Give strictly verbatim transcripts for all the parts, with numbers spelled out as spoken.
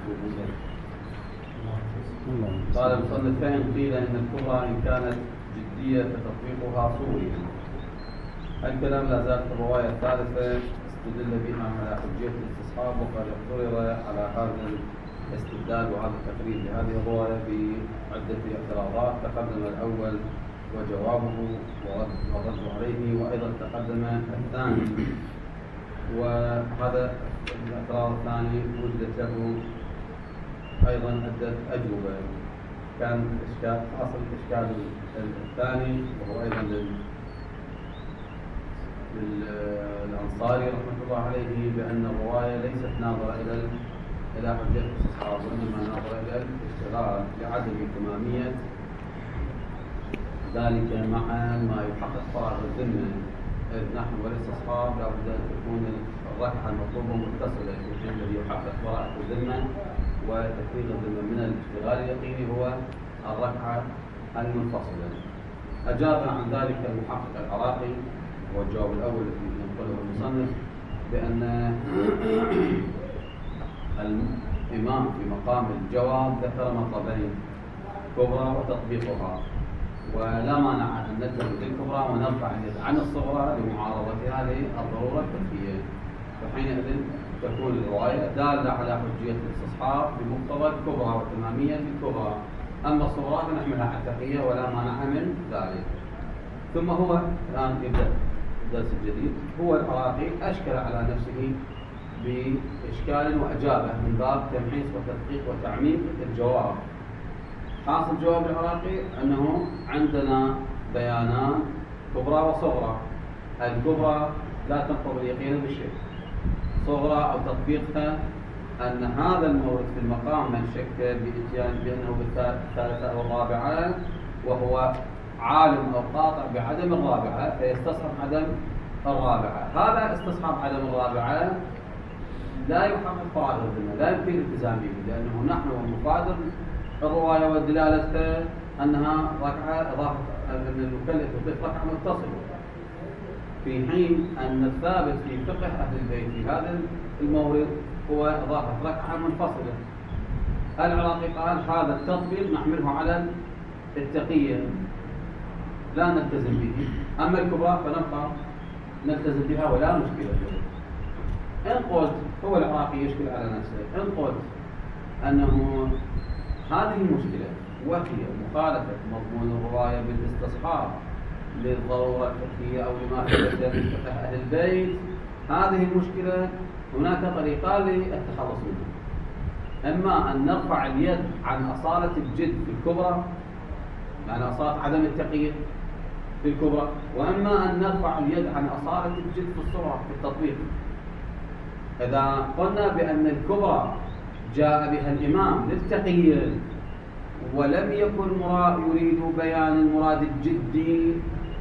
قال المصنف: فإن قيل إن الكبرى إن كانت جدية فتطبيقها صوري. الكلام لا زال في الرواية الثالثة استدل بها على حجية الاستصحاب، وقد اعترض على هذا الاستدلال وهذا التقرير لهذه الرواية بعدة اعتراضات. تقدم الأول وجوابه والرد عليه، وأيضا تقدم الثاني، وهذا الاعتراض الثاني وجدت له أيضا عدة أجوبة. كان الإشكال حاصل الإشكال الثاني وهو أيضا للأنصاري رحمة الله عليه بأن الرواية ليست ناظرة إلى إلى حجة الاستصحاب، وإنما ناظرة إلى الاشتغال لعدم تمامية ذلك مع ما يحقق فراغ الذمة. نحن والاستصحاب لا بد أن تكون الركعة المطلوبة متصلة، الشيء الذي يحقق فراغ الذمة وتفريغ الذمة من الاشتغال اليقيني هو الركعة المنفصلة. أجاب عن ذلك المحقق العراقي، والجواب الأول الذي ينقله المصنف، بأن الإمام في مقام الجواب ذكر مطلبين: كبرى وتطبيقها، ولا مانع أن نتخذ الكبرى ونرفع اليد عن الصغرى لمعارضتها للضرورة الفقهية، فحينئذ تكون الرواية دالة على حجية الاستصحاب بمقتضى الكبرى وتمامية الكبرى، أما الصغرى فنحملها على التقية ولا مانع من ذلك. ثم هو الآن يبدأ الدرس الجديد. هو العراقي أشكل على نفسه بإشكال وأجابة من باب تمحيص وتدقيق وتعميق الجواب. حاصل جواب العراقي أنه عندنا بيانان كبرى وصغرى. الكبرى لا تنقض اليقين بالشيء، صغرى أو تطبيقها أن هذا المورد في المقام من شك بإتيان بأنه بالثالثة أو الرابعة وهو عالم أو قاطع بعدم الرابعة فيستصحب عدم الرابعة. هذا استصحاب عدم الرابعة لا يحقق فراغ الذمة، لا يمكن الالتزام به، لأنه نحن ومفادر الرواية والدلالة أنها ركعة إضافة أن المكلف يضيف ركعة متصلة، في حين أن الثابت في فقه أهل البيت في هذا المورد هو إضافة ركعة منفصلة. العراقي قال هذا التطبيق نحمله على التقية لا نلتزم به، أما الكبرى فنبقى نلتزم بها ولا مشكلة فيه. إن قلت هو العراقي يشكل على نفسه، إن قلت أنه هذه المشكلة وهي مخالفة مضمون الرواية بالاستصحاب للضرورة الفقهية أو لما ثبت من فقه أهل البيت، هذه المشكلة هناك طريقان للتخلص منها: إما أن نرفع اليد عن أصالة الجد في الكبرى، يعني أصالة عدم التقييد في الكبرى، وإما أن نرفع اليد عن أصالة الجد في الصغرى في التطبيق. إذا قلنا بأن الكبرى جاء بها الإمام للتقييد ولم يكن يريد بيان المراد الجدي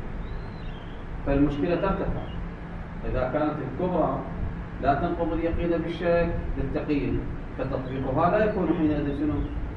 فالمشكلة ترتفع. إذا كانت الكبرى لا تنقض اليقين بالشك للتقييد فتطبيقها لا يكون حينئذ شنو؟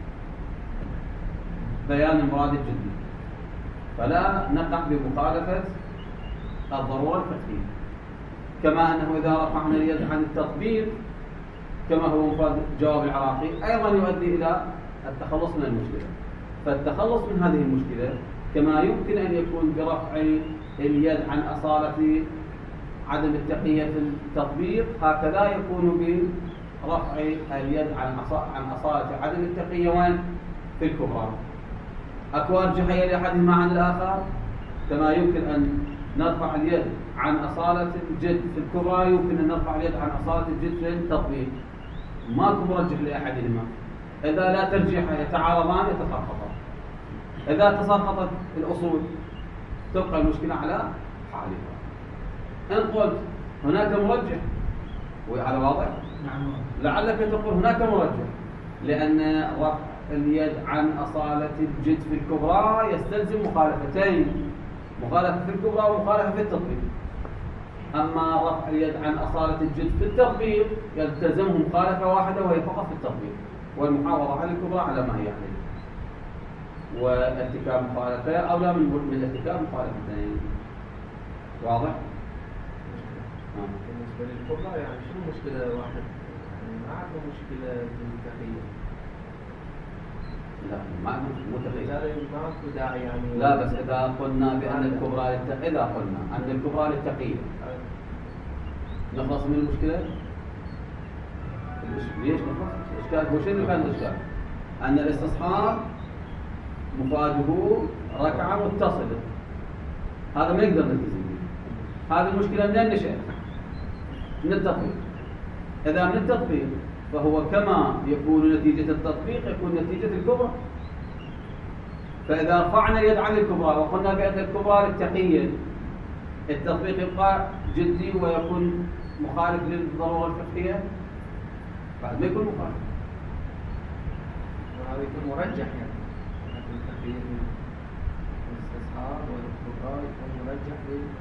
بيان المراد الجدي، فلا نقع بمخالفة الضرورة الفقهية. كما أنه إذا رفعنا اليد عن التطبيق كما هو مفاد جواب العراقي أيضا يؤدي إلى التخلص من المشكلة. فالتخلص من هذه المشكلة كما يمكن أن يكون برفع اليد عن أصالة عدم التقية في التطبيق، هكذا يكون برفع اليد عن عن أصالة عدم التقية وين؟ في الكبرى. أكو أرجحية لأحدهما عن الآخر، كما يمكن أن نرفع اليد عن أصالة الجد في الكبرى يمكن أن نرفع اليد عن أصالة الجد في التطبيق. ماكو مرجح لأحدهما. إذا لا ترجيح يتعارضان يتساقطان. إذا تساقطت الأصول تبقى المشكلة على حالها. إن قلت هناك مرجح وعلى واضح لعلك تقول هناك مرجح، لأن رفع اليد عن أصالة الجد في الكبرى يستلزم مخالفتين: مخالفة في الكبرى ومخالفة في التطبيق. أما رفع اليد عن أصالة الجد في التطبيق يلتزمه مخالفة واحدة وهي فقط في التطبيق، والمحافظة على الكبرى على ما هي عليه، وارتكاب مخالفة أولى من من ارتكاب مخالفتين. واضح؟ بالنسبة للكبرى يعني شنو المشكلة واحد ما عنده مشكلة بالتقية. لا ما عنده مو تقية. هذا ما في داعي يعني. لا بس إذا قلنا بأن الكبرى للتقية، إذا قلنا أن الكبرى للتقية نخلص من المشكلة؟ ليش نخلص؟ الإشكال هو شنو كان الإشكال؟ أن الاستصحاب مفاده ركعة متصلة، هذا ما يقدر نلتزم به. هذه المشكلة منين نشأت؟ من التطبيق. إذا من التطبيق فهو كما يكون نتيجة التطبيق يكون نتيجة الكبرى. فإذا رفعنا اليد عن الكبرى وقلنا بأن الكبرى للتقية، التطبيق يبقى جدي ويكون مخالف للضرورة الفقهية، بعد ما يكون مخالف. وهذا يكون مرجح يعني. التقية الاستصحاب والكبرى يكون مرجح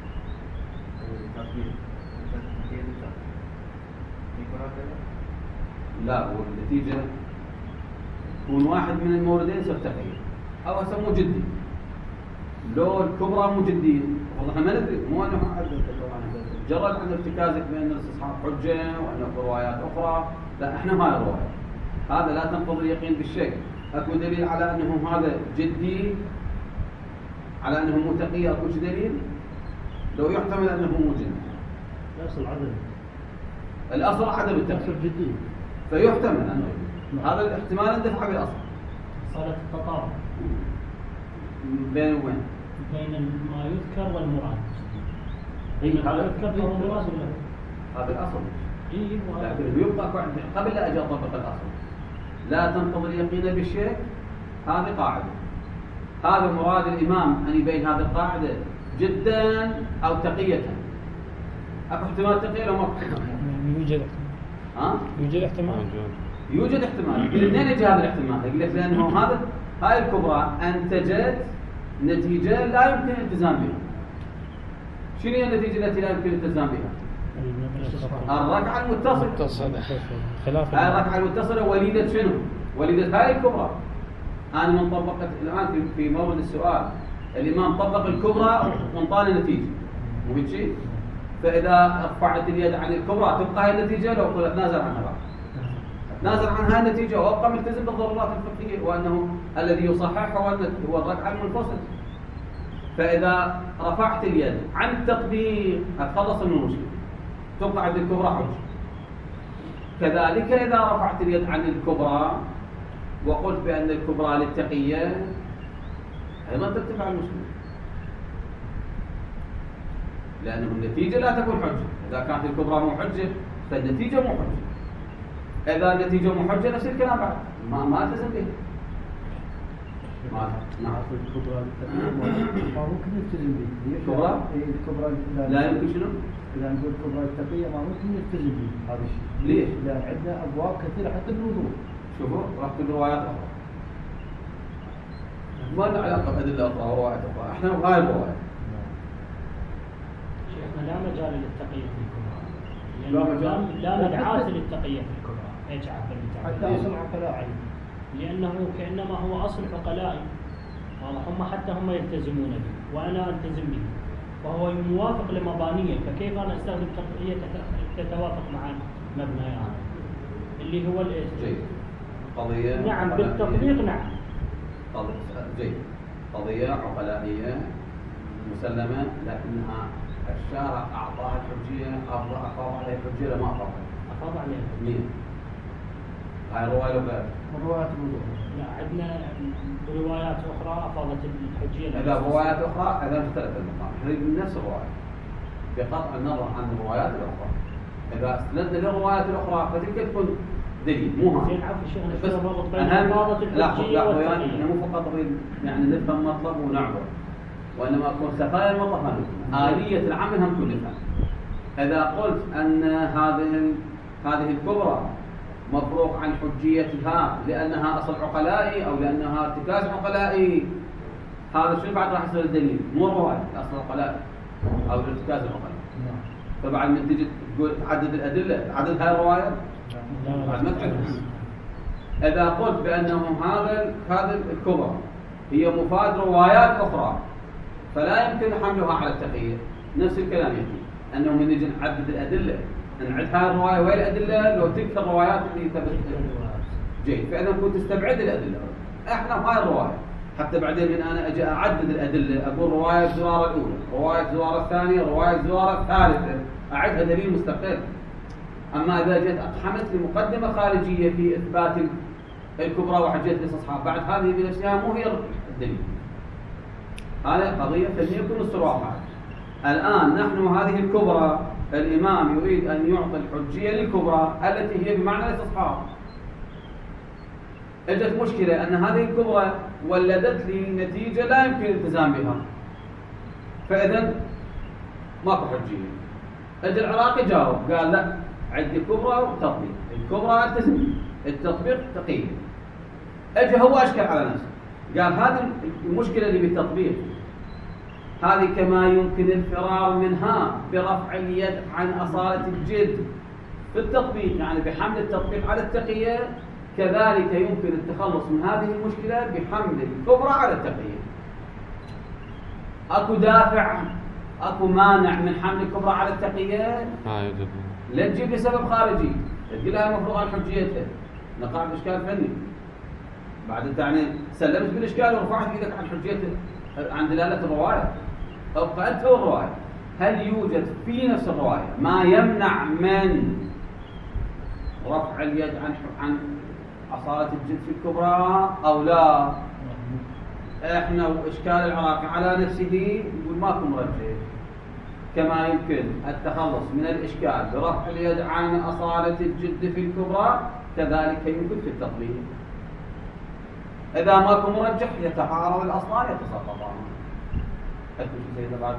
للتطبيق. التقية للتطبيق. يكون هكذا؟ لا، والنتيجة يكون واحد من الموردين يصير تقية أو أسموه جدي. لو الكبرى مو جدي والله احنا ما ندري، مو أنه جرد عن ارتكازك بأن الاستصحاب حجة وأنه في روايات أخرى، لا احنا هاي الرواية، هذا لا تنقض اليقين بالشيء. أكو دليل على أنه هذا جدي، على أنه مو تقية، أكو دليل؟ لو يحتمل أنه مو جدي. الأصل عدم. الأصل عدم التقية. جدي. فيحتمل أنه هذا الاحتمال اندفع بالأصل. صارت التطابق بين وين؟ بين ما يذكر والمراد. بين ما يذكر والمراد ولا هذا الأصل. إيه لكن يبقى قبل لا أجي أطبق الأصل لا تنقض اليقين بالشيء، هذه قاعدة. هذا مراد الإمام أن يبين هذه القاعدة جدا أو تقية. أكو احتمال تقية لو ما يوجد ها؟ يوجد احتمال. يوجد احتمال. منين يجي هذا الاحتمال؟ يقول لك لأنه هذا هاي الكبرى أنتجت نتيجة لا يمكن الالتزام بها. شنو هي النتيجة التي لا يمكن الالتزام بها؟ الركعة المتصلة. خلاف هاي الركعة المتصلة وليدة شنو؟ وليدة هاي الكبرى. أنا من طبقت الآن في في مورد السؤال الإمام طبق الكبرى وانطانا نتيجة، مو هيك شيء؟ فإذا رفعت اليد عن الكبرى تبقى هاي النتيجة، لو قلت اتنازل عنها بقى. اتنازل عن هاي النتيجة وأبقى ملتزم بالضرورات الفقهية، وأنه الذي يصحح هو هو الركعة المنفصلة. فإذا رفعت اليد عن التطبيق أتخلص من المشكلة، تبقى عند الكبرى حجة. كذلك إذا رفعت اليد عن الكبرى وقلت بأن الكبرى للتقية أيضا ترتفع المشكلة، لأنه النتيجة لا تكون حجة. إذا كانت الكبرى مو حجة فالنتيجة مو حجة. إذا النتيجة مو حجة نفس الكلام بعد ما ما التزم به. ما نعم. الكبرى ما ممكن نلتزم به. الكبرى؟ الكبرى لا يمكن شنو؟ إذا نقول الكبرى التقية ما ممكن نلتزم به هذا الشيء. ليش؟ لأن عندنا أبواب كثيرة حتى بالوضوء. شوفوا راح تقول روايات أخرى. ما لنا علاقة بأدلة أخرى وروايات أخرى، إحنا بهاي الرواية. شيخنا لا مجال للتقية في الكبرى. لا مجال. لا مدعاة للتقية في الكبرى. ايش عفوا حتى أصل عقلائي. لأنه كأنما هو أصل عقلائي. هم حتى هم يلتزمون به وأنا ألتزم به، وهو موافق لمبانيه، فكيف أنا أستخدم تقية تتوافق مع مبنى يعني اللي هو الإيش؟ جيد. قضية نعم بالتطبيق نعم. قضية جيد. قضية عقلائية مسلمة، لكنها الشارع أعطاها الحجية، أفاض عليها الحجية لما أفاض أفاض عليها مين؟ هاي رواية ولا روايات الوضوء؟ لا عندنا روايات أخرى أفاضت الحجية. إذا روايات أخرى إذا اختلف المقام، إحنا من نفس الرواية بقطع النظر عن الروايات الأخرى. إذا استندنا للروايات الأخرى فتلك تكون دليل مو هذا. زين عفوا شيخنا بس شو الرابط بين أهم أفاضت الحجية والتقية؟ يعني والتقية؟ إحنا مو فقط نريد يعني نفهم مطلب ونعبر، وإنما أكون خفايا المطلب هذه آلية العمل هم كلها. إذا قلت أن هذه هذه الكبرى مفروغ عن حجيتها لأنها أصل عقلائي أو لأنها ارتكاز عقلائي، هذا شنو بعد راح يصير الدليل؟ مو الرواية أصل عقلائي أو ارتكاز عقلائي. فبعد من تجي تقول تعدد الأدلة تعدد هاي الرواية؟ بعد ما تعدد. إذا قلت بأنه هذا هذا الكبرى هي مفاد روايات أخرى فلا يمكن حملها على التقية، نفس الكلام يجي أنه من نجي نعدد الأدلة نعد هاي الرواية وين الأدلة لو تلك الروايات اللي ثبت جيد. فإذا كنت تستبعد الأدلة إحنا بهاي الرواية حتى بعدين من أنا أجي أعدد الأدلة أقول رواية زرارة الأولى، رواية زرارة الثانية، رواية زرارة الثالثة، أعدها دليل مستقل. أما إذا جيت أقحمت لمقدمة خارجية في إثبات الكبرى وحجية الاستصحاب بعد هذه بنفسها مو هي الدليل. هذه قضية فنية كل واقعة. الآن نحن هذه الكبرى الإمام يريد أن يعطي الحجية للكبرى التي هي بمعنى الاستصحاب. اجت مشكلة أن هذه الكبرى ولدت لي نتيجة لا يمكن الالتزام بها، فإذا ماكو حجية. اجى العراقي جاوب قال لا، عندي كبرى وتطبيق، الكبرى التزم، التطبيق تقييد. اجى هو أشكل على نفسه قال هذه المشكلة اللي بالتطبيق هذه كما يمكن الفرار منها برفع اليد عن أصالة الجد في التطبيق، يعني بحمل التطبيق على التقية، كذلك يمكن التخلص من هذه المشكلة بحمل الكبرى على التقية. أكو دافع، أكو مانع من حمل الكبرى على التقية؟ لا تجيب لي سبب خارجي تقول لها المفروض عن حجيتها، نقع بإشكال فني. بعد أنت يعني سلمت بالإشكال ورفعت إيدك عن حجيتها عن دلالة الرواية، أبقى أنت والرواية. هل يوجد في نفس الرواية ما يمنع من رفع اليد عن عن أصالة الجد في الكبرى أو لا؟ إحنا وإشكال العراقي على نفسه يقول ماكو مرجح. كما يمكن التخلص من الإشكال برفع اليد عن أصالة الجد في الكبرى كذلك يمكن في التطبيق. إذا ماكو مرجح يتعارض الأصلان يتساقطان. أكو شيء سيدنا بعد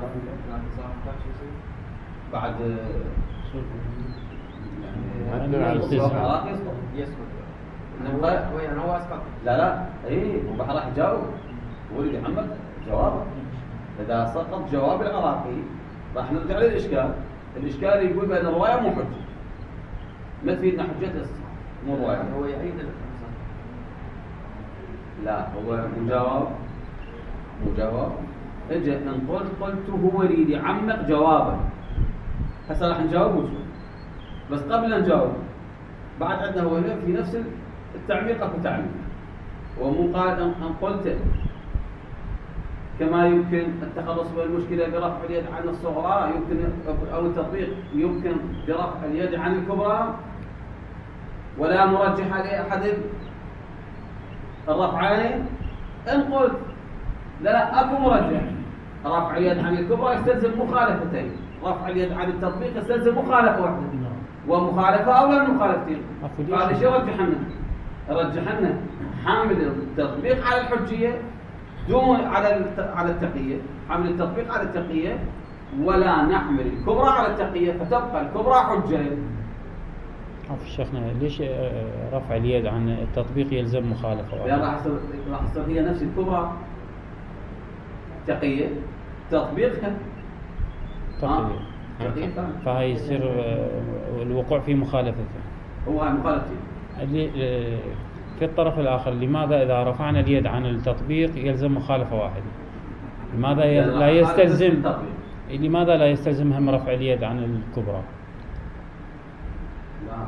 بعد يعني العراقي يسقط. هو يعني هو اسقط. لا لا اي هو راح يجاوب ولد محمد جوابه. اذا سقط جواب العراقي راح نرجع للاشكال. الاشكال يقول بان الروايه مو حجه، ما تفيدنا حجه الاستصحاب مو روايه. هو يعيد الخمسه. لا هو مجاوب مجاوب اجى ان قلت قلت هو يريد يعمق جوابه. هسه راح نجاوب وشو بس قبل ان نجاوب بعد عندنا هو في نفس التعميق اكو تعميق، ومو قال ان قلت كما يمكن التخلص من المشكله برفع اليد عن الصغرى يمكن او التطبيق يمكن برفع اليد عن الكبرى ولا مرجح لاحد الرفعين. ان قلت لا لا اكو مرجح، رفع اليد عن الكبرى يستلزم مخالفتين، رفع اليد عن التطبيق يستلزم مخالفه واحده ومخالفه اولى من مخالفتين. فهذا شو رجح لنا؟ رجح لنا حامل التطبيق على الحجيه دون على على التقيه، حمل التطبيق على التقيه ولا نحمل الكبرى على التقيه فتبقى الكبرى حجه. عفوا شيخنا ليش رفع اليد عن التطبيق يلزم مخالفه؟ لان راح تصير راح تصير هي نفس الكبرى تقيه تطبيقها تقيه، فهي يصير الوقوع في مخالفته. هو هاي مخالفتين. اللي في الطرف الآخر لماذا إذا رفعنا اليد عن التطبيق يلزم مخالفة واحدة؟ لماذا لا يستلزم لماذا لا يستلزم هم رفع اليد عن الكبرى؟ لا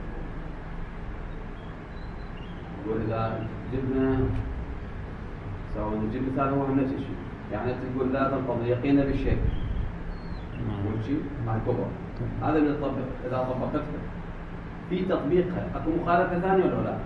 وإذا جبنا سواء نجيب مثال هو نفس الشيء، يعني تقول لا تنقضي يقينا بالشيء أول شيء مع الكبرى، هذا من الطبق. إذا طبقتها في تطبيقها أكو مخالفة ثانية ولا لا؟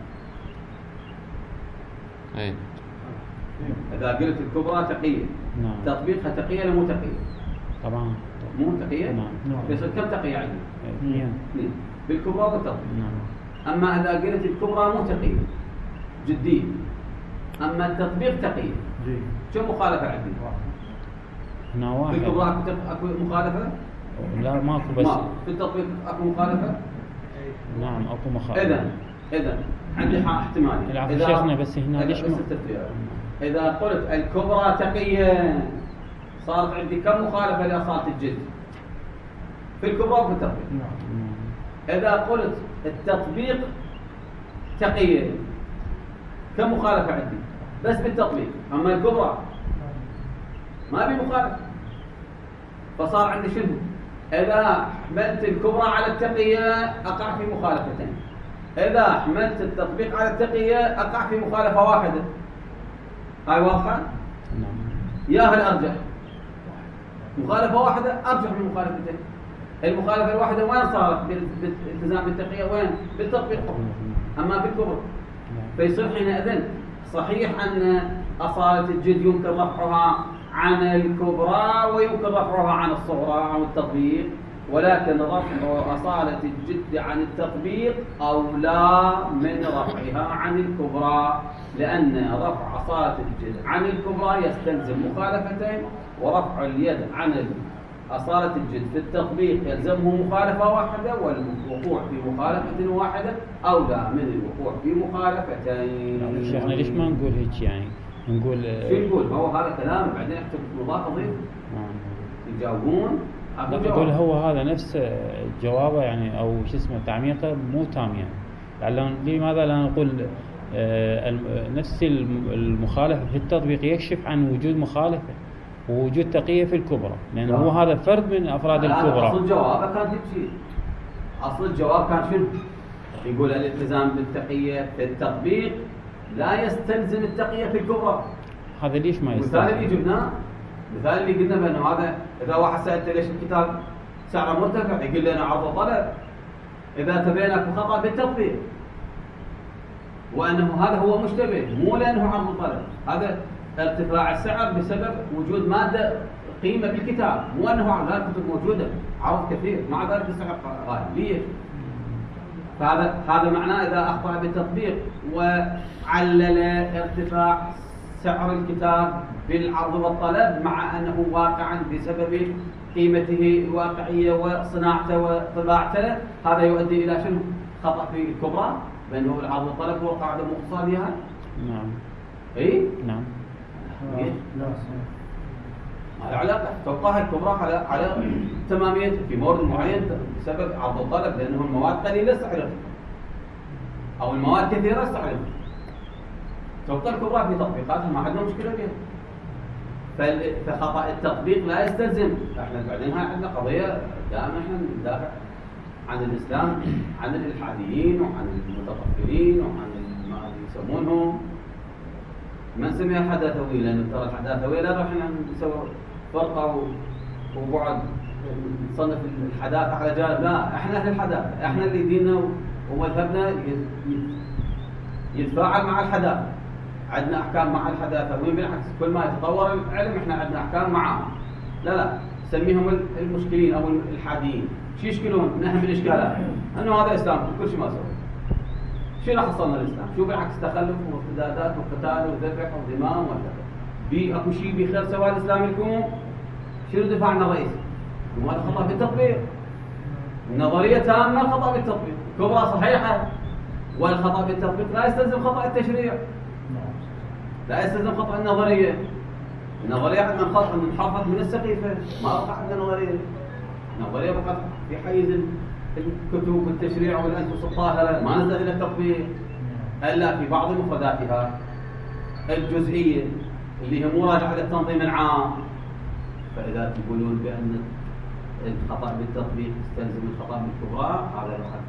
أي. إذا قلت الكبرى تقية نعم. تطبيقها تقية ولا مو تقية؟ طبعا مو تقية؟ نعم. يصير كم تقية عندنا؟ اثنين. اثنين بالكبرى والتطبيق. نعم. أما إذا قلت الكبرى مو تقية جدية، أما التطبيق تقية، كم مخالفة عندنا؟ هنا واحد. في الكبرى أكو أكو مخالفة؟ لا ماكو بس. ما في التطبيق أكو مخالفة؟ نعم اكو مخالفة. إذا إذا عندي احتمالي. العفو شيخنا بس هنا ليش بس إذا قلت الكبرى تقية صارت عندي كم مخالفة لأصالة الجد في الكبرى وفي التطبيق. إذا قلت التطبيق تقية كم مخالفة عندي بس بالتطبيق، أما الكبرى ما بي مخالفة، فصار عندي شنو؟ إذا حملت الكبرى على التقية أقع في مخالفتين. إذا حملت التطبيق على التقية أقع في مخالفة واحدة. هاي واضحة؟ نعم. ياها الأرجح. مخالفة واحدة أرجح من مخالفتين. المخالفة الواحدة وين صارت بالالتزام بالتقية؟ وين؟ بالتطبيق فقط. أما بالكبرى فيصير حينئذ صحيح أن أصالة الجد يمكن رفعها عن الكبرى ويمكن رفعها عن الصغرى عن التطبيق، ولكن رفع أصالة الجد عن التطبيق أولى من رفعها عن الكبرى، لأن رفع أصالة الجد عن الكبرى يستلزم مخالفتين، ورفع اليد عن أصالة الجد في التطبيق يلزمه مخالفة واحدة، والوقوع في مخالفة واحدة أولى من الوقوع في مخالفتين. شيخنا ليش ما نقول هيك يعني؟ نقول شو نقول؟ هو هذا كلام بعدين اكتب مضاف اضيف يجاوبون. أقول هو هذا نفس جوابه يعني أو شو اسمه تعميقه مو تام يعني. لماذا لا نقول آه نفس المخالفة في التطبيق يكشف عن وجود مخالفة ووجود تقية في الكبرى، لأن هو هذا فرد من أفراد الكبرى. أصل الجواب كان شيء. أصل الجواب كان شنو؟ يقول الالتزام بالتقية في التطبيق لا يستلزم التقية في الكبرى. هذا ليش ما يستلزم؟ مثال اللي جبناه، مثال اللي قلنا بأنه هذا إذا واحد سألته ليش الكتاب سعره مرتفع يقول لنا عرض وطلب. إذا تبين خطأ بالتطبيق وأنه هذا هو مشتبه مو لأنه عرض وطلب، هذا ارتفاع السعر بسبب وجود مادة قيمة بالكتاب، مو أنه عرض. لا، الكتب موجودة عرض كثير مع ذلك السعر غالي. ليش؟ فهذا هذا معناه إذا أخطأ بالتطبيق وعلل ارتفاع سعر الكتاب بالعرض والطلب مع أنه واقعا بسبب قيمته الواقعية وصناعته وطباعته، هذا يؤدي إلى شنو؟ خطأ في الكبرى، بأنه العرض والطلب هو قاعدة مقتصادية. نعم. إيه؟ نعم. إيه؟ ما له علاقة. توقعها الكبرى على على تمامية في مورد معين بسبب عرض الطلب، لأنه المواد قليلة سعرها أو المواد كثيرة سعرها. توقع الكبرى في تطبيقاتها ما عندنا مشكلة فيها. فخطأ التطبيق لا يستلزم. احنا بعدين هاي عندنا قضية دائما احنا ندافع عن الإسلام، عن الإلحاديين وعن المتطفلين وعن ما يسمونهم. ما نسميها الحداثوية، لأن ترى الحداثوية لا احنا نسوي فرقة وبعد نصنف الحداثة على جانب. لا، احنا أهل الحداثة، احنا اللي ديننا ومذهبنا يتفاعل مع الحداثة. عندنا أحكام مع الحداثة، وين بالعكس كل ما يتطور العلم احنا عندنا أحكام معهم. لا لا، سميهم المشكلين أو الحاديين. شو يشكلون؟ نحن من الإشكالات أنه هذا إسلام كل شيء ما سوى. شنو حصلنا الإسلام؟ شو بالعكس تخلف وارتدادات وقتال وذبح ودماء وكذا. بي أكو شيء بخير سواه الإسلام لكم؟ شنو دفاعنا الرئيسي؟ وهذا خطأ بالتطبيق. النظرية تامة الخطأ بالتطبيق، كبرى صحيحة، والخطأ بالتطبيق لا يستلزم خطأ التشريع. لا يستلزم خطأ النظرية. النظرية عندنا خطأ انحرفت من السقيفة، ما بقى عندنا نظرية. النظرية بقت في حيز الكتب والتشريع والأنفس الطاهرة، ما نزل إلى التطبيق إلا في بعض مفرداتها الجزئية اللي هي مراجعة للتنظيم العام. فإذا تقولون بأن الخطأ بالتطبيق يستلزم الخطأ بالكبرى، هذا الخطأ.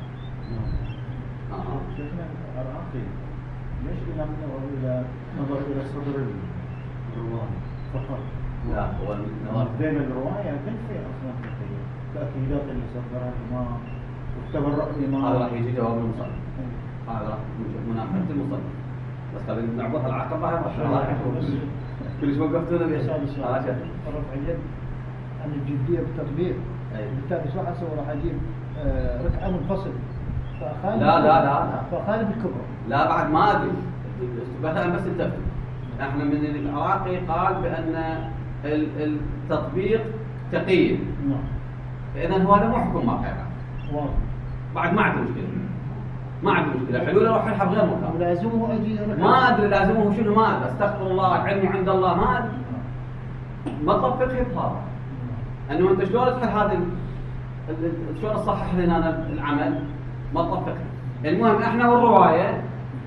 آه. شيخنا العقيد ليش إلى إلى نظر إلى صدر الرواية فقط؟ لا، هو النظر بين الرواية كل شيء أصلا في التأكيدات اللي صدرها الإمام والتبرع الإمام. هذا راح يجي جواب المصنف. هذا راح يجي مناقشة المصنف. بس خلينا نعبرها العقبة هاي ما شاء الله. كل شيء وقفتونا بها. هذا رفع اليد عن الجدية بالتطبيق. بالتالي شو حسوا راح أجيب ركعة منفصل. لا لا لا لا. فخالف الكبرى. لا بعد ما أدري. مثلا بس التفت. احنا من العراقي قال بأن التطبيق تقييد. نعم. فإذا هو هذا محكم ما خير. واضح. بعد ما عندي مشكلة. ما عندي مشكلة. حلول أروح ألحق غير مكان. لازمه أجي ما أدري لازمه شنو، ما أدري. أستغفر الله، علمه عند الله، ما أدري. مطلب فقهي هذا. أنه أنت شلون تحل هذا شلون تصحح لنا أنا العمل؟ مطلب فقهي. المهم إحنا والرواية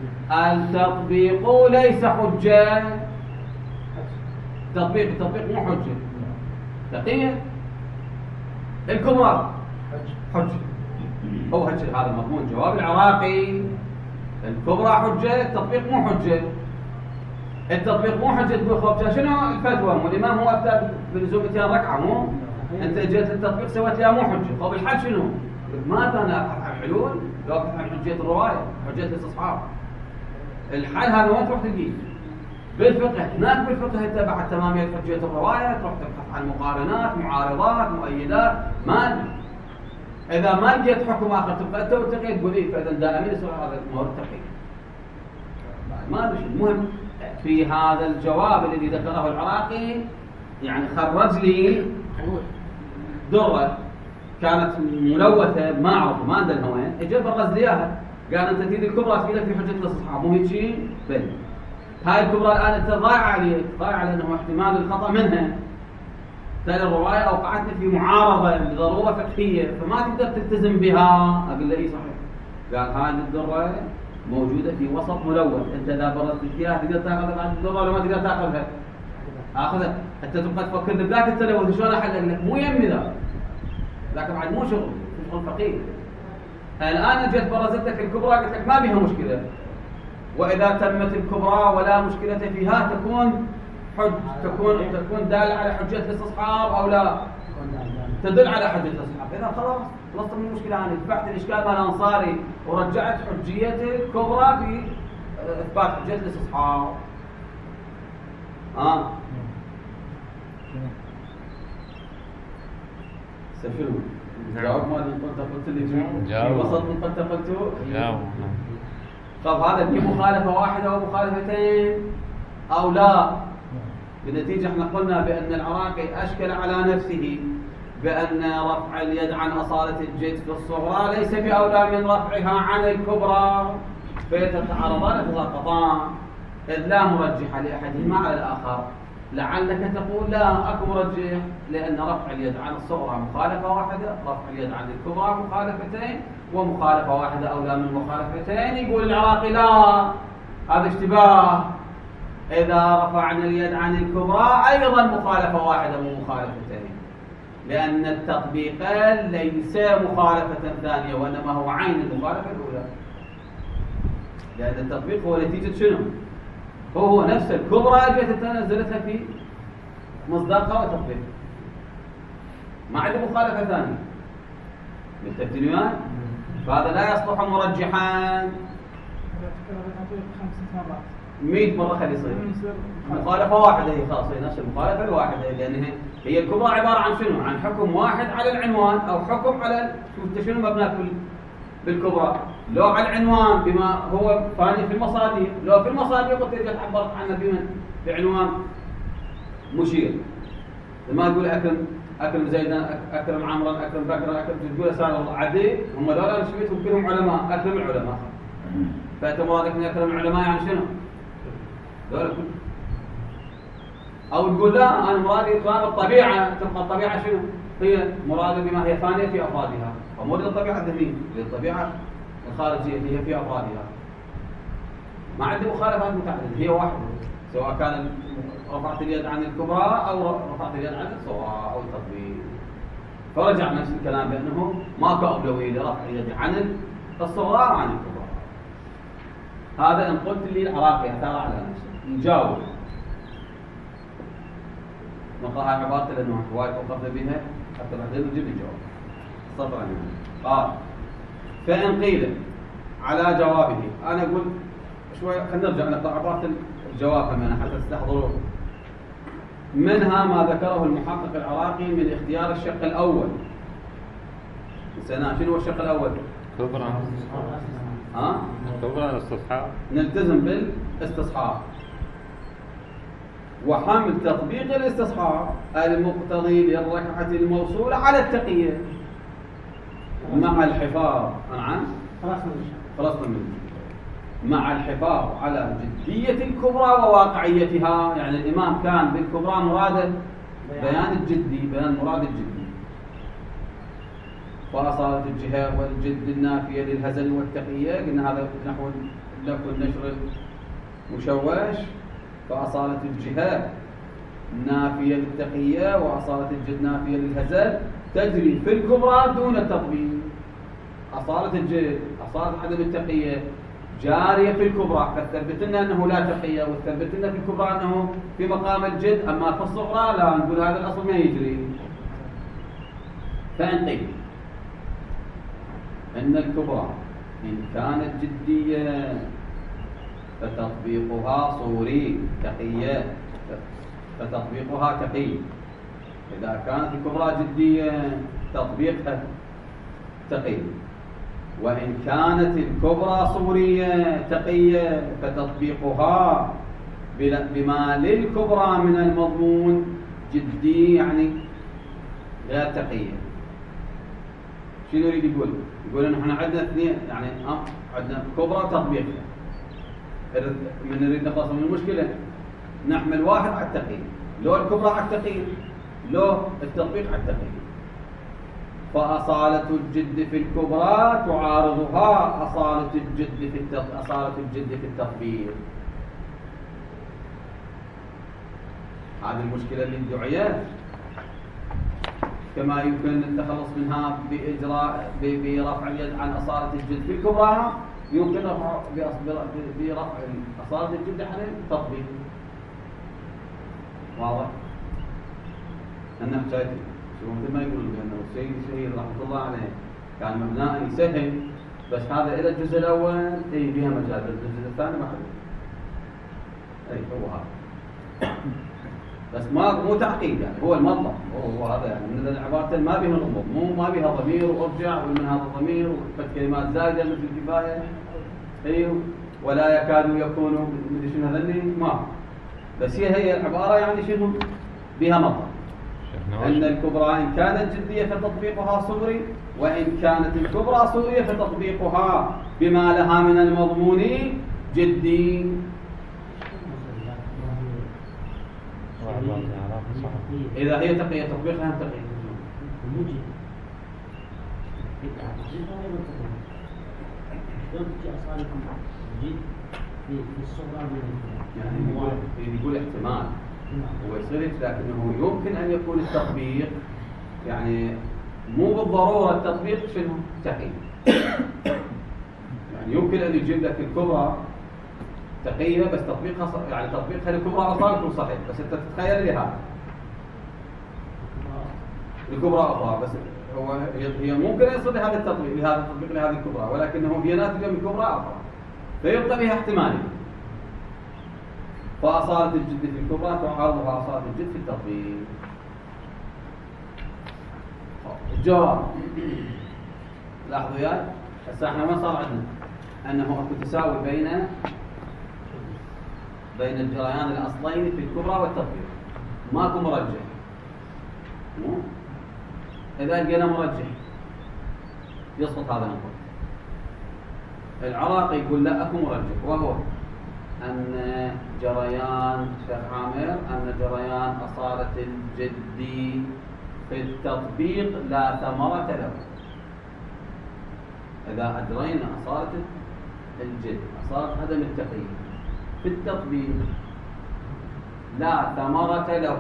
التطبيق ليس حجة. تطبيق التطبيق مو حجة. تقية الكبرى حجة. هو هذا مضمون جواب العراقي. الكبرى حجة، التطبيق مو حجة. التطبيق مو حجة بالخوف. شنو الفتوى؟ مو الإمام هو أفتى بلزوم مئتين ركعة، مو أنت جيت التطبيق سويت لها مو حجة. طب الحل شنو؟ ماذا أنا أبحث عن حلول؟ لو أبحث عن حجية الرواية، حجية الاستصحاب. الحل هذا وين تروح تلقيه؟ بالفقه. هناك بالفقه أنت بعد تمامية حجية الرواية تروح تبحث عن مقارنات، معارضات، مؤيدات. ما إذا ما لقيت حكم آخر تبقى أنت والتقييد تقول إيه، فإذا دائما يصير هذا المورد تقييد. ما أدري. المهم في هذا الجواب الذي ذكره العراقي يعني خرج لي درة كانت ملوثة ما أعرف ما أدري وين، اجى برز لي إياها قال أنت تريد الكبرى تفيدك في حجة الاستصحاب، مو هيك شيء؟ بل هاي الكبرى الآن أنت ضايعة عليك، ضايعة لأنه احتمال الخطأ منها. تالي الرواية أوقعتني في معارضة لضرورة فقهية فما تقدر تلتزم بها. أقول له إيه صحيح. قال هاي الدرة موجودة في وسط ملوث، أنت إذا برزت فيها تقدر تاخذها بعد الدرة ولا ما تقدر تاخذها؟ آخذها. حتى تبقى تفكر بذاك التلوث شلون أحل لك؟ مو يمي ذا. لكن بعد مو شغل، شغل فقيه. الآن جت برزت لك الكبرى قلت لك ما بها مشكلة. وإذا تمت الكبرى ولا مشكلة فيها تكون حج تكون تكون دالة على حجة الاستصحاب أو لا؟ تدل على حجة الاستصحاب. إذا خلاص خلصت من المشكلة. أنا دفعت الإشكال مال الأنصاري ورجعت حجية الكبرى في إثبات حجة الاستصحاب. آه. سفيرو. جاوب ما قلت قلت لي في وسط من قلت قلته. جاوب. طب هذا في مخالفة واحدة أو مخالفتين أو لا؟ بالنتيجة احنا قلنا بأن العراقي أشكل على نفسه بأن رفع اليد عن أصالة الجد في الصغرى ليس بأولى من رفعها عن الكبرى، فيتعارضان يتساقطان إذ لا مرجح لأحدهما على الآخر. لعلك تقول لا أكو مرجح لأن رفع اليد عن الصغرى مخالفة واحدة، رفع اليد عن الكبرى مخالفتين، ومخالفة واحدة أولى من مخالفتين. يقول العراقي لا، هذا اشتباه. إذا رفعنا اليد عن الكبرى أيضا مخالفة واحدة مو مخالفتين، لأن التطبيقين ليس مخالفة ثانية وإنما هو عين المخالفة الأولى. لأن التطبيق هو نتيجة شنو؟ هو هو نفس الكبرى جت نزلتها في مصداقها وتطبيقها. ما عنده مخالفة ثانية. متفقين؟ فهذا لا يصلح مرجحان. مئة مرة خلي يصير مخالفة واحدة هي خاصة نفس المخالفة الواحدة، لأن هي الكبرى عبارة عن شنو؟ عن حكم واحد على العنوان أو حكم على شوف شنو مبنى بالكبرى. لو على العنوان بما هو فاني في المصادر، لو في المصادر قلت لك عبرت عنه بمن؟ بعنوان مشير. لما تقول أكرم أكرم زيدا، أكرم عمرا، أكرم بكرا، أكرم تقول سالم عدي، هم لا شبيتهم كلهم علماء، أكرم العلماء. فأنت مرادك من أكرم العلماء يعني شنو؟ أو تقول لا أنا مرادي إطلاق الطبيعة، تبقى الطبيعة شنو؟ هي مرادة بما هي ثانية في أفرادها، ومراد الطبيعة الذهنية للطبيعة الخارجية اللي هي في أفرادها. ما عندي مخالفات متعددة، هي واحدة، سواء كان رفعت اليد عن الكبرى أو رفعت اليد عن الصغرى أو التطبيق. فرجع نفس الكلام بأنه ماكو أولوية لرفع اليد عن الصغرى أو عن الكبرى. هذا إن قلت لي العراقي اعترى على نفسه نجاوب. نقرأ هاي عبارته لأنه وايد وقفنا بها حتى بعدين نجيب الجواب. صبرا يعني. قال: فإن قيل على جوابه، أنا أقول شوي خلينا نرجع نقرأ عبارة الجواب كمان حتى تستحضروه. منها ما ذكره المحقق العراقي من اختيار الشق الأول. سنة شنو هو الشق الأول؟ كبرى. ها؟ كبرى الاستصحاب. نلتزم بالاستصحاب وحمل تطبيق الاستصحاب المقتضي للركعة الموصولة على التقية مع الحفاظ عن خلصنا منه مع الحفاظ على جدية الكبرى وواقعيتها. يعني الإمام كان بالكبرى مراده بيان الجدي، بيان مراد الجدي، وأصالة الجهة والجد النافية للهزل والتقية. قلنا هذا نحو لف النشر المشوش. فأصالة الجهة نافية للتقية وأصالة الجد نافية للهزل تجري في الكبرى دون التطبيق. أصالة الجد أصالة عدم التقية جارية في الكبرى، فثبت لنا أنه لا تقية، وثبت لنا في الكبرى أنه في مقام الجد، أما في الصغرى لا، نقول هذا الأصل ما يجري. فإن قيل أن الكبرى إن كانت جدية فتطبيقها صوري تقية، فتطبيقها تقي. إذا كانت الكبرى جدية تطبيقها تقي، وإن كانت الكبرى صورية تقية فتطبيقها بما للكبرى من المضمون جدي، يعني غير تقية. شنو يريد يقول؟ يقول إن إحنا عندنا اثنين، يعني عندنا كبرى تطبيقها، من نريد نخلص من المشكلة نحمل واحد على التقية، لو الكبرى على التقية لو التطبيق على التقية. فأصالة الجد في الكبرى تعارضها أصالة الجد في التط... أصالة الجد في التطبيق. هذه المشكلة اللي دعيت، كما يمكن التخلص منها بإجراء برفع اليد عن أصالة الجد في الكبرى، يمكن رفع برفع أصالة الجد عن التطبيق. واضح؟ أنا حكايتي شو مثل ما يقول أنه السيد الشهيد رحمة الله عليه كان مبناء يسهل، بس هذا إلى الجزء الأول أي فيها مجال، الجزء الثاني ما حد. أي هو هذا، بس ما مو تعقيد، يعني هو المطلب هو هذا، يعني من العبارة ما بها غموض، مو ما بها ضمير وارجع ومن هذا الضمير وفت كلمات زايدة مثل الكفاية أي ولا يكادوا يكونوا مدري شنو هذني، ما بس هي هي العبارة يعني شنو بها مطلب. أن الكبرى إن كانت جدية فتطبيقها صغري، وإن كانت الكبرى صغرية فتطبيقها بما لها من المضمون جدي. إذا هي تقية تطبيقها تقية. يعني يقول احتمال هو يصير، لكنه يمكن أن يكون التطبيق يعني مو بالضرورة التطبيق شنو تقي، يعني يمكن أن يجيب لك الكبرى تقية بس تطبيقها يعني تطبيقها الكبرى أصلا صحيح، بس أنت تتخيل لي هذا الكبرى أخرى، بس هو هي ممكن يصير لهذا التطبيق لهذا التطبيق لهذه الكبرى، ولكنه هي ناتجة من كبرى أخرى، فيبقى بها احتمالية. فأصالة الجد في الكبرى تعارضها أصالة الجد في التطبيق. الجواب لاحظوا وياي، هسه احنا ما صار عندنا أنه اكو تساوي بين بين الجريان الأصلين في الكبرى والتطبيق، ماكو مرجح. مو إذا لقينا مرجح يسقط هذا النقطة. العراقي يقول لا اكو مرجح، وهو أن جريان شيخ عامر أن جريان أصالة الجد في التطبيق لا ثمرة له. إذا أجرينا أصالة الجد أصالة عدم التقييد في التطبيق لا ثمرة له،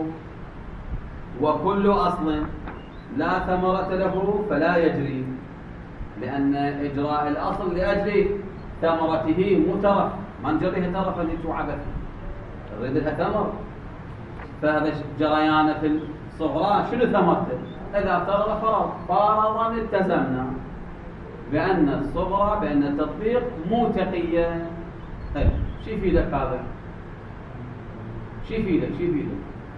وكل أصل لا ثمرة له فلا يجري، لأن إجراء الأصل لأجل ثمرته مو ترف، ما نجريها ترفا لتعبث، نريد لها ثمر. فهذا جريان في الصغرى شنو ثمرته؟ إذا فرض فرض فرضا التزمنا بأن الصغرى بأن التطبيق مو تقية. طيب شو يفيدك هذا؟ شو يفيدك؟ شو يفيدك؟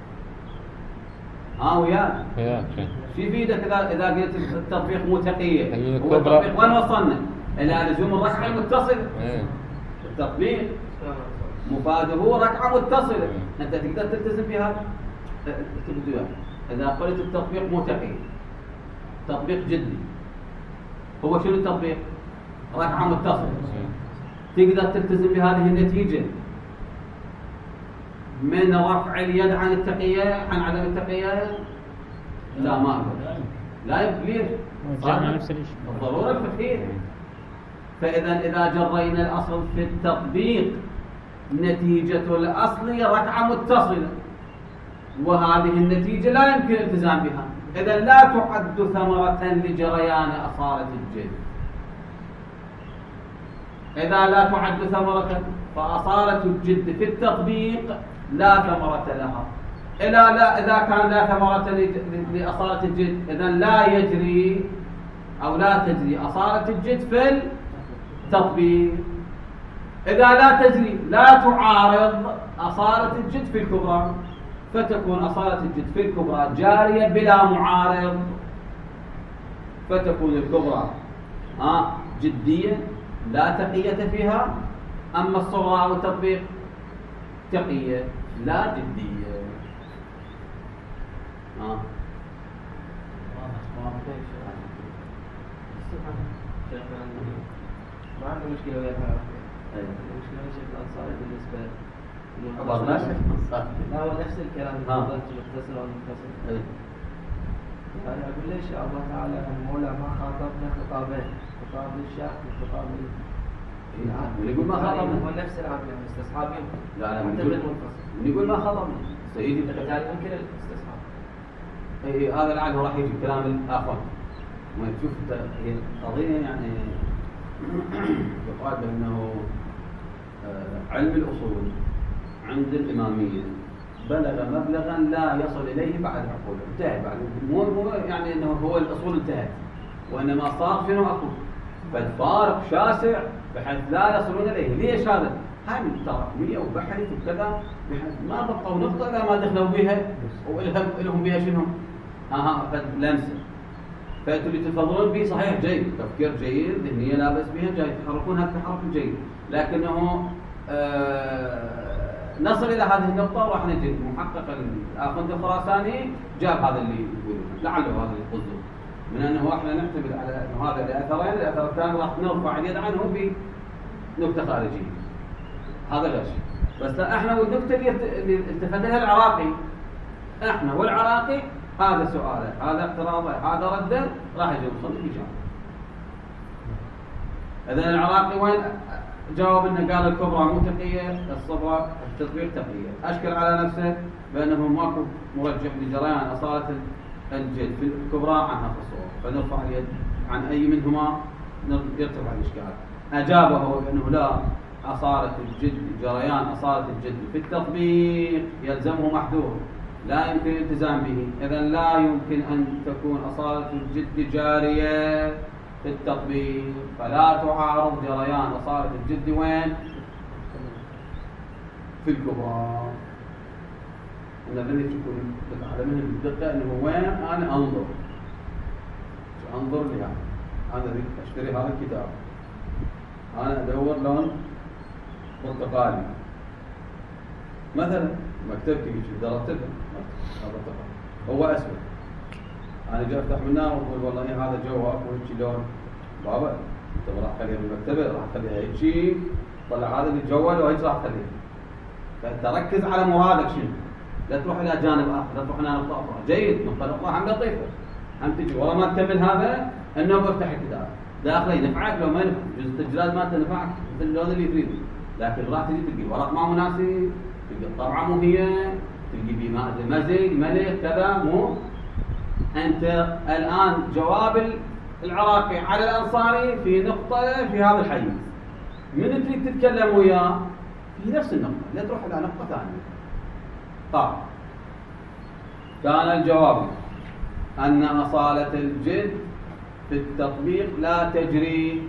ها وياك؟ وياك شو يفيدك إذا إذا قلت التطبيق مو تقية؟ هو التطبيق وين وصلنا؟ إلى لزوم الركعة المتصلة. التطبيق مفاده ركعة متصلة، أنت تقدر تلتزم بهذا؟ إذا قلت التطبيق مو تقية، تطبيق جدي، هو شنو التطبيق؟ ركعة متصلة، تقدر تلتزم بهذه النتيجة من رفع اليد عن التقية عن عدم التقية؟ لا ما أقدر. لا يمكن. ليش؟ الضرورة الفقهية. فإذا إذا جرينا الأصل في التطبيق نتيجة الأصل ركعة متصلة، وهذه النتيجة لا يمكن الالتزام بها، إذا لا تعد ثمرة لجريان أصالة الجد. إذا لا تعد ثمرة فأصالة الجد في التطبيق لا ثمرة لها. إذا لا إذا كان لا ثمرة لأصالة الجد إذا لا يجري أو لا تجري أصالة الجد في التطبيق. إذا لا تجري لا تعارض أصالة الجد في الكبرى، فتكون أصالة الجد في الكبرى جارية بلا معارض، فتكون الكبرى آه جدية لا تقية فيها، أما الصغرى أو التطبيق تقية لا جدية. آه. ما عنده مشكلة ويا الحركة. المشكلة هي شكل الأنصاري بالنسبة للمنفصل. لا هو نفس الكلام اللي قلت المتصل أو المنفصل. يعني أقول ليش الله تعالى المولى ما خاطبنا خطابين، خطاب للشاك وخطاب لل يقول ما خاطبنا. هو نفس العقل استصحابين. لا لا حتى بالمنفصل. يقول ما خاطبنا. سيدي بالتالي ممكن الاستصحاب. اي هذا العقل راح يجي كلام الآخر. ما تشوف هي قضية يعني يقال بأنه علم الأصول عند الإمامية بلغ مبلغا لا يصل إليه بعد عقوله، انتهى بعد مو مو يعني أنه هو الأصول انتهت، وإنما صار شنو أقول فالفارق شاسع بحيث لا يصلون إليه. ليش هذا؟ هاي التراكمية وبحث وكذا بحيث ما بقوا نقطة إلا ما دخلوا بها وإلهم إلهم بها شنو؟ ها ها فلمسة. فأنتوا اللي تفضلون به صحيح جيد، تفكير جيد، ذهنية لا بأس بها جيد، تحركونها بتحرك جيد، لكنه آه نصل إلى هذه النقطة وراح نجد محقق الآخوند الخراساني جاب هذا اللي يقولونه، لعله هذا اللي يقصده من أنه احنا نعتمد على أنه هذا لأثرين، الأثر الثاني راح نرفع اليد عنه بنقطة خارجية. هذا غش. بس احنا والنقطة اللي التفت لها العراقي، احنا والعراقي هذا سؤاله، هذا اعتراضه، هذا رده، راح يجي يوصل للإجابة. إذا العراقي وين جاوب انه قال الكبرى مو تقية، الصغرى التطبيق تقية، اشكل على نفسه بانه ماكو مرجح لجريان اصالة الجد في الكبرى عنها في الصغرى، فنرفع اليد عن اي منهما يرتفع الاشكال. اجابه بانه لا، اصالة الجد جريان اصالة الجد في التطبيق يلزمه محذور لا يمكن الالتزام به، اذا لا يمكن ان تكون اصالة الجد جارية في التطبيق، فلا تعارض جريان أصالة الجد وين؟ في الكبرى. أنا ذني تكون تتعلمين بالدقة أنه وين أنا أنظر أنظر لها، أنا أشتري هذا الكتاب، أنا أدور لون برتقالي مثلا، مكتبتي في درجتها هو أسود، أنا جاي أفتح منها وأقول والله إيه هذا جواب وهيك لون، بابا أنت راح تخليها بالمكتبة، راح تخليها هيك، طلع هذا اللي جوال وهيك راح تخليها. فأنت ركز على مرادك شنو، لا تروح إلى جانب آخر، لا تروح إلى نقطة أخرى. جيد، نقطة أخرى هم لطيفة، هم تجي ورا ما تكمل هذا إنه بفتح الكتاب، داخله ينفعك لو ما ينفع، جزء التسجيلات ما تنفعك مثل اللون اللي تريده، لكن راح تجي تلقي ورق ما مناسب، تلقي الطبعة مو هي، تلقي بما مزج ملك كذا مو. أنت الآن جواب العراقي على الأنصاري في نقطة في هذا الحيز، من تريد تتكلم وياه في نفس النقطة، لا تروح إلى نقطة ثانية. طيب، كان الجواب أن أصالة الجد في التطبيق لا تجري.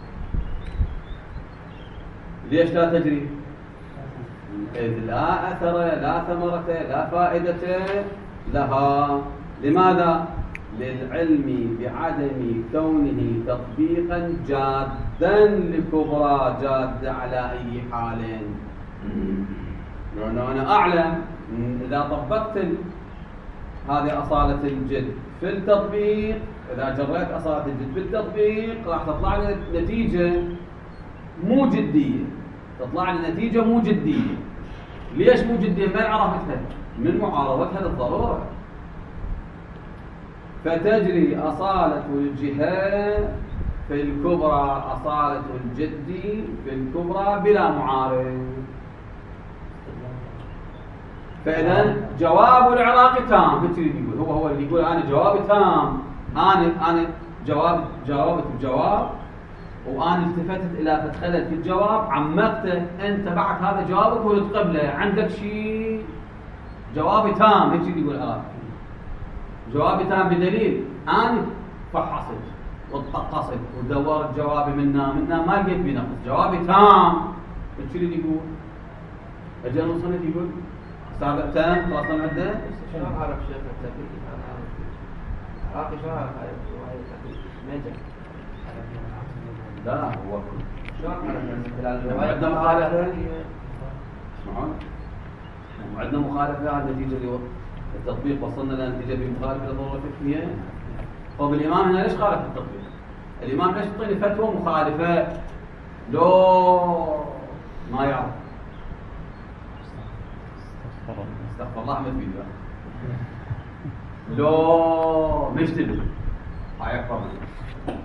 ليش لا تجري؟ إذ لا أثر، لا ثمرة، لا فائدة لها. لماذا؟ للعلم بعدم كونه تطبيقا جادا لكبرى جادة على أي حال. لأنه أنا أعلم إذا طبقت هذه أصالة الجد في التطبيق، إذا جريت أصالة الجد في التطبيق راح تطلع لي نتيجة مو جدية، تطلع لي نتيجة مو جدية. ليش مو جدية؟ من عرفتها؟ من معارضتها للضرورة. فتجري أصالة الجهة في الكبرى أصالة الجد في الكبرى بلا معارض. فإذا جواب العراقي تام. مثل اللي يقول هو هو اللي يقول أنا جوابي تام، أنا أنا جواب جاوبت بجواب وأنا التفتت إلى فتخلت في الجواب عمقته، أنت بعد هذا جوابك وتقبله، عندك شيء جوابي تام. هيك اللي يقول العراقي جوابي تام بدليل أنا فحصت واتقصت ودورت جوابي منا منا ما لقيت بنقص، جوابي تام. هيك اللي يقول اجى المصنف يقول صار تام خلاص نعده. شلون عرف شيخ التقي؟ انا عراقي شلون عرف هاي الروايه التقي؟ متى؟ لا هو شلون عرف من خلال الروايه؟ عندنا مخالفه، اسمعون عندنا مخالفه على النتيجه التطبيق، وصلنا لنتيجه بمخالفه لضروره فقهيه. طب الامام هنا ليش خالف التطبيق؟ الامام ليش يعطيني فتوى مخالفه؟ لو ما يعرف استغفر الله ما تفيد لو مشتبه هاي اكبر منه،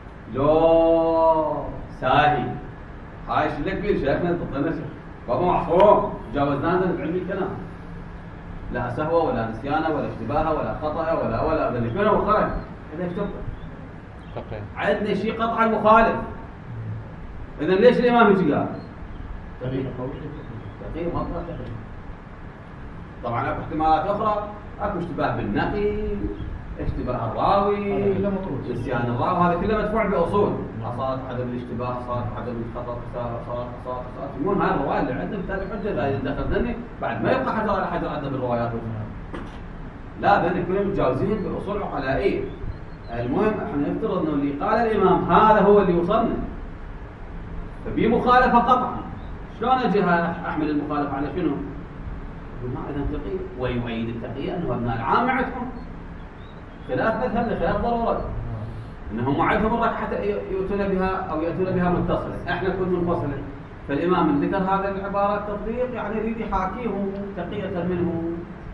لو ساهي هاي شو لك بيه شيخنا تطلنا بابا معصوم جاوزنا بعلم الكلام، لا سهوه ولا نسيانه ولا اشتباهه ولا خطا ولا ولا ذلك منه وخرج هذا يكتب عندنا شيء قطع المخالف. اذا ليش الامام يجي قال تغيير قوي تغيير مطلق تغيير؟ طبعا اكو احتمالات اخرى، اكو اشتباه بالنقي، اشتباه الراوي، نسيان الراوي، هذا كله مدفوع باصول، صارت عدم الاشتباه، صارت عدم الخطا، صارت صارت صارت المهم هاي الروايه اللي عندنا بالتالي حجه لا دخلني بعد ما يبقى حجر على حجر عندنا بالروايات لا ذني كلهم متجاوزين باصول عقلائيه. المهم احنا نفترض انه اللي قال الامام هذا هو اللي وصلنا، فبي مخالفه قطعا. شلون اجي احمل المخالفه على شنو؟ ما اذا تقي ويؤيد التقيه انه ابناء العامه عندهم خلاف مذهب لخلاف ضروره، انهم عندهم الركعه حتى يؤتون بها او ياتون بها متصله، احنا نكون منفصله. فالامام من ذكر هذه العباره التطبيق يعني يريد يحاكيهم تقيه منه.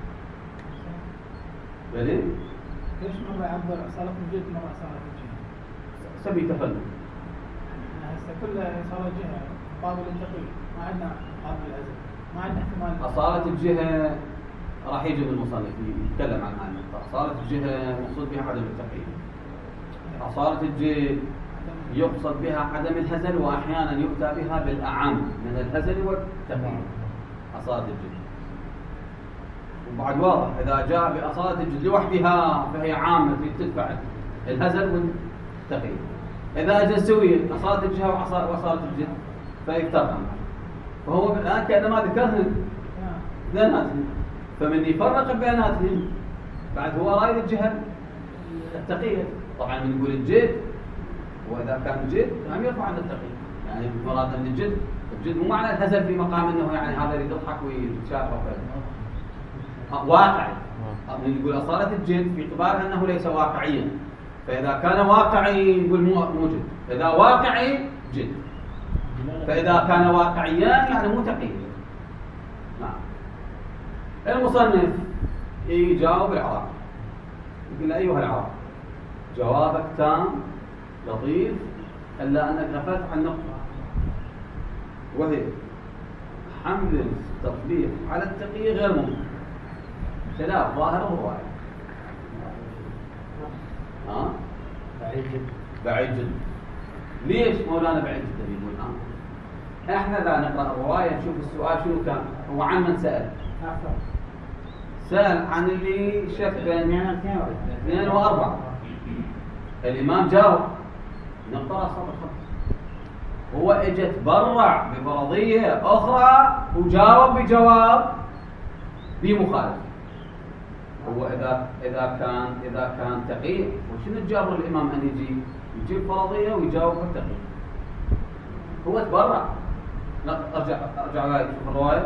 بلي ليش مره يعبر صارت الجهه مره صارت الجهه؟ سبي تفنن. هسه كل صارت جهه قابل للتقي، ما عندنا قابل للعزل، ما عندنا احتمال. أصالة الجهة راح يجي المصنف يتكلم عن هذه النقطة. أصالة الجهة مقصود بها عدم التقييد. أصالة الجهة يقصد بها عدم الهزل، وأحيانا يؤتى بها بالأعم من الهزل والتقييد. أصالة الجهة. وبعد واضح إذا جاء بأصالة الجهة لوحدها فهي عامة تدفع الهزل والتقييد. إذا أجى سوية أصالة الجهة وأصالة الجهة فيفترقن. فهو الآن كأنما ذكرهن اثنيناتهم، فمن يفرق بيناتهم بعد هو رايد الجهة التقية. طبعا من يقول الجد، وإذا كان الجد هم يرفع عن التقية، يعني مراد من الجد الجد مو معنى الهزل في مقام انه يعني هذا يريد يضحك ويتشافى واقعي. من يقول أصالة الجد في اعتبار انه ليس واقعيا، فإذا كان واقعي يقول مو جد، إذا واقعي جد، فإذا كان واقعيا يعني مو تقييد. نعم. المصنف يجاوب العراقي يقول أيها العراقي جوابك تام لطيف إلا أنك غفلت عن نقطة، وهي حمل التطبيق على التقييد غير ممكن خلاف ظاهر الرواية. ها؟ بعيد جدا. بعيد جدا. ليش مولانا بعيد جدا يقول ها؟ احنا ذا نقرأ الرواية نشوف السؤال شنو كان، هو عن من سأل؟ سأل عن اللي شك بين اثنين وأربعة. الإمام جاوب نقرأ سطر خمس، هو اجى تبرع بفرضية أخرى وجاوب بجواب بمخالف. هو إذا إذا كان إذا كان تقي وشنو تجبر الإمام أن يجي يجيب فرضية ويجاوب بالتقي؟ هو تبرع. ارجع ارجع لها شوف الروايه.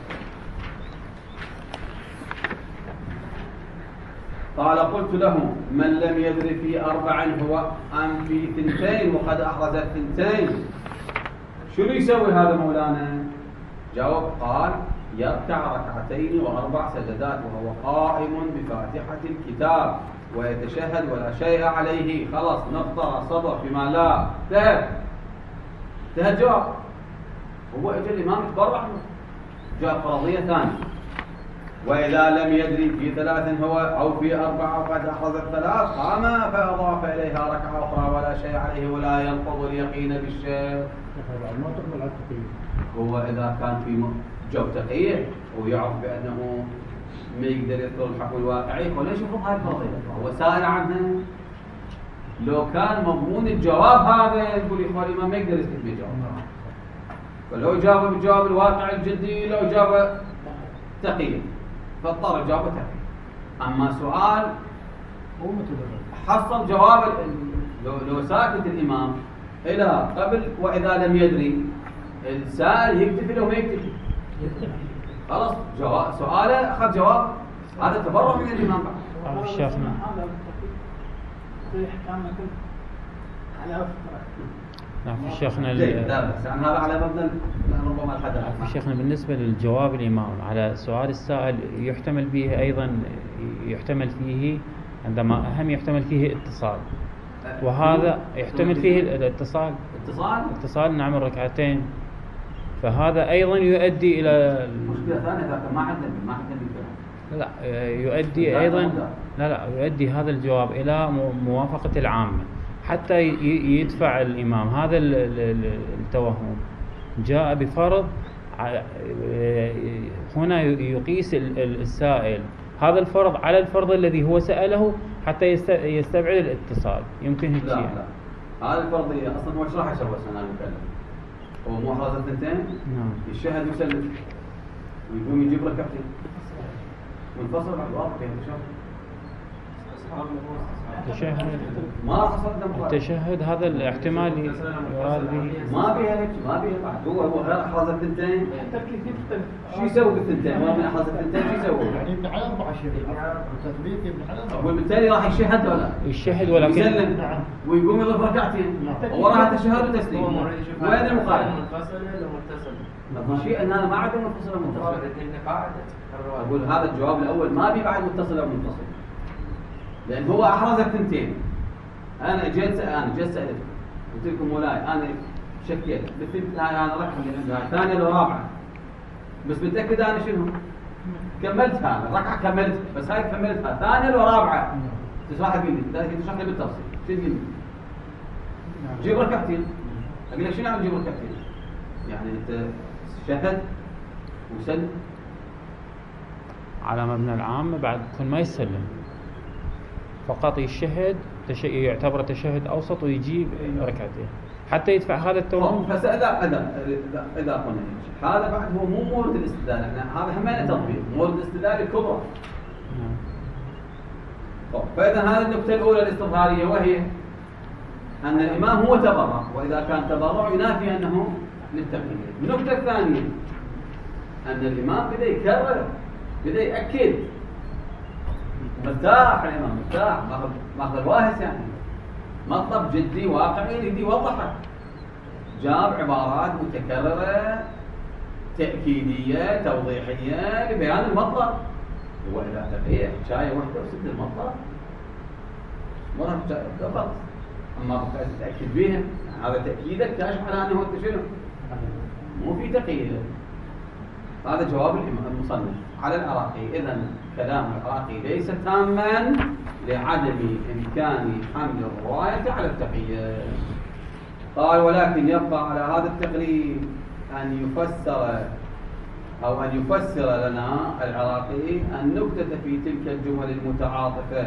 قال قلت له من لم يدري في اربع هو ام في ثنتين وقد احرز الثنتين شنو يسوي هذا مولانا؟ جاوب قال يركع ركعتين واربع سجدات وهو قائم بفاتحه الكتاب ويتشهد ولا شيء عليه. خلاص نقطه صدر فيما لا انتهى انتهى الجواب. هو اجى الامام يتبرع جاء فرضيه ثانيه وإذا لم يدري في ثلاث هو أو في أربعة وقد أخذ الثلاث قام فأضاف إليها ركعة أخرى ولا شيء عليه ولا ينقض اليقين بالشيء. ما تقبل على التقييد. هو إذا كان في جو تقية ويعرف بأنه ما يقدر يذكر الحكم الواقعي وليش يفرض هاي الفرضية؟ هو سائل عنها. لو كان مضمون الجواب هذا يقول يا إخواني ما يقدر يثبت بجواب. فلو جابه بالجواب الواقعي الجدي لو جابه تقية فاضطر جوابه تقية. أما سؤال هو متدرج. حصل جواب لو لو ساكت الإمام إلى قبل وإذا لم يدري السائل يكتفي لو ما يكتفي. خلاص جواب سؤاله أخذ جواب هذا تبرع من الإمام بعد. عارف شيخنا هذا في احكام كل على فترة. نعم شيخنا جيد لا بس يعني هذا على مبنى ربما الحدث. شيخنا بالنسبة للجواب الإمام على سؤال السائل يحتمل به أيضا يحتمل فيه عندما أهم يحتمل فيه اتصال وهذا يحتمل فيه الاتصال اتصال اتصال نعمل ركعتين فهذا أيضا يؤدي إلى مشكلة ثانية ذاك ما عندنا ما عندنا لا يؤدي أيضا لا لا يؤدي هذا الجواب إلى موافقة العامة حتى يدفع الإمام هذا التوهم جاء بفرض هنا يقيس السائل هذا الفرض على الفرض الذي هو سأله حتى يستبعد الاتصال يمكن هيك لا لا هذا الفرضية أصلا هو ايش راح يسوي أنا المكلف هو مو حرز الثنتين نعم يشهد ويسلم ويقوم يجيب ركعتين منفصل بعد واضح كيف التشهد ما راح يصدم التشهد هذا الاحتمال يراد به ما بيها هيك ما بيها هو هو غير احراز الثنتين التركيز يختلف. شو يسوي بالثنتين ما من احراز الثنتين شو يسوي يعني ابن حلال أربعة شيء. التطبيق ابن حلال. وبالتالي راح يشهد ولا الشهد ولكن يسلم ويقوم يضيف ركعتين وراها تشهد وتسليم وين المقارنه؟ منفصل ولا متصل؟ الشيء ان انا ما عندي متصل ومنفصل قاعدة اقول هذا الجواب الاول ما بي بعد متصل او منفصل لان هو احرز الثنتين انا جيت انا جيت سالت قلت لكم مولاي انا شكيت بالثنت انا ركعه اللي عندها ثانيه لو رابعه بس متاكد انا شنو كملتها الركعه كملتها بس هاي كملتها ثانيه لو رابعه تشرح لي لازم تشرح لي بالتفصيل شو تقول جيب ركعتين اقول لك شنو يعني جيب ركعتين يعني انت شهد وسلم على مبنى العام بعد يكون ما يسلم فقط يشهد تش... يعتبر تشهد أوسط ويجيب ركعتين حتى يدفع هذا التوهم. فسأذا إذا إذا إذا قلنا هذا بعد هو مو مورد الاستدلال احنا هذا همنا تطبيق مورد الاستدلال الكبرى. نعم. طب فإذا هذه النقطة الأولى الاستظهارية وهي أن الإمام هو تبرع وإذا كان تبرع ينافي أنه للتقييد. النقطة الثانية أن الإمام بدأ يكرر بدأ يأكد مرتاح الإمام مرتاح ماخذ ماخذ الواهس يعني مطلب جدي واقعي يريد يوضحه جاب عبارات متكررة تأكيدية توضيحية لبيان المطلب هو إذا تقية شاية واحدة وسد المطلب مرة فقط أما تأكد بيها يعني هذا تأكيدك كاشف على أنه أنت شنو مو في تقييد. هذا جواب المصنف على العراقي. إذن كلام العراقي ليس تاما لعدم إمكان حمل الرواية على التقييد. قال ولكن يبقى على هذا التقريب أن يفسر أو أن يفسر لنا العراقي النكتة في تلك الجمل المتعاطفة.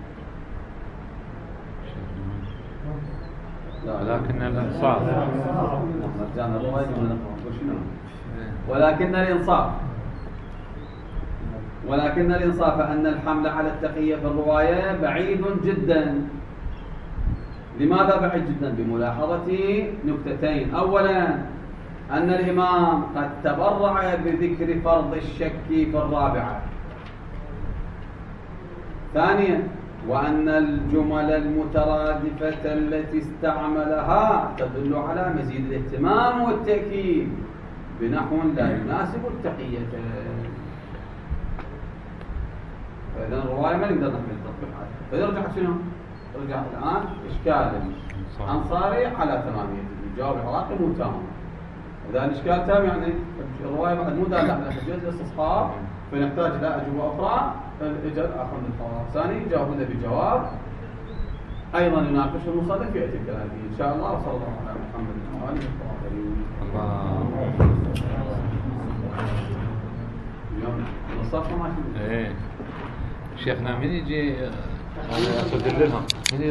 ولكن الإنصاف ولكن الإنصاف ولكن الإنصاف أن الحمل على التقية في الرواية بعيد جدا. لماذا بعيد جدا؟ بملاحظة نكتتين. أولا أن الإمام قد تبرع بذكر فرض الشك في الرابعة. ثانيا وأن الجمل المترادفة التي استعملها تدل على مزيد الاهتمام والتأكيد بنحو لا يناسب التقية. فإذا الرواية ما نقدر نحمل التطبيقات. فيرجع شنو؟ يرجع الآن إشكال أنصاري على ثمانية. الجواب العراقي مو تام. إذا الإشكال تام يعني الرواية بعد مو دالة على جزء استصحاب فنحتاج إلى أجوبة أخرى. الإجل آخر من الفوائد الثاني جاوبنا بجواب أيضا يناقش المصنف يأتي الكلام فيه إن شاء الله. وصلى الله على محمد وآله الطاهرين. اليوم الصفحة ما شفت. إيه شيخنا من يجي أنا أصدر لهم.